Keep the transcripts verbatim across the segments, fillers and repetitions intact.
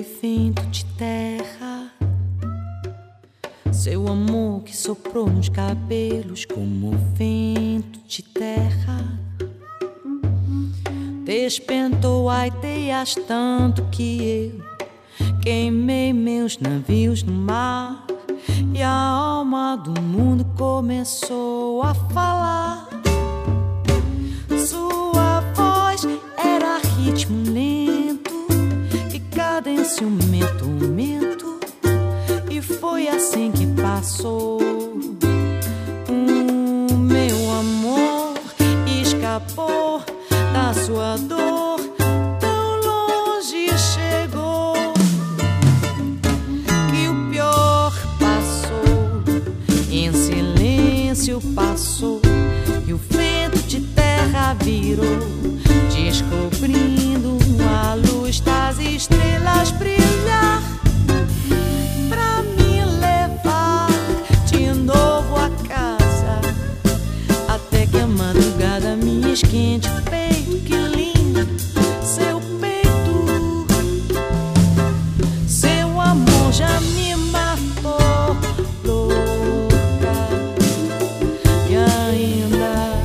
Foi vento de terra, seu amor que soprou nos cabelos como vento de terra. Despentou aiteias tanto que eu queimei meus navios no mar, e a alma do mundo começou a falar. Sua voz era ritmo lento e cadência, um mento, um mento. E foi assim que passou. O meu amor escapou da sua dor, tão longe chegou que o pior passou, em silêncio passou, e o vento de terra virou, descobrindo a luz das estrelas brilhar, pra me levar de novo a casa, até que a madrugada me esquente o peito. Que lindo seu peito, seu amor já me matou louca, e ainda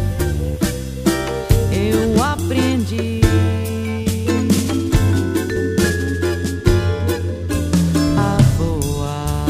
eu aprendi a voar.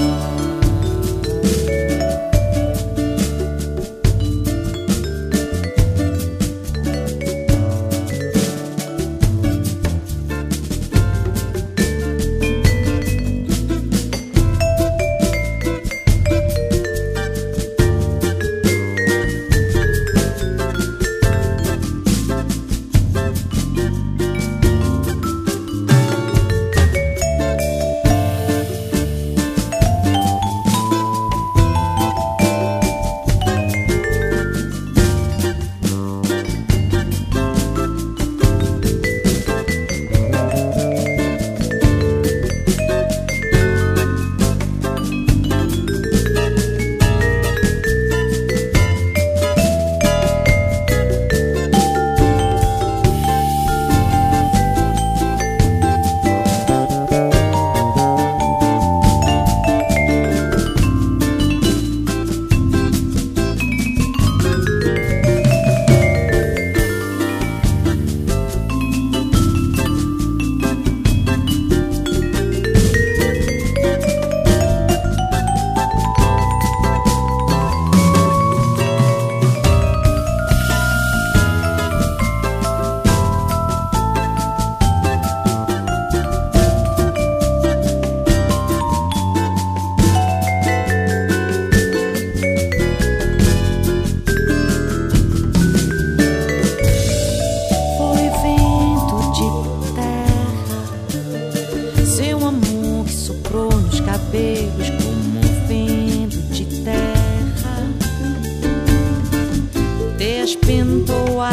Cabelos como um vento de terra, despintou a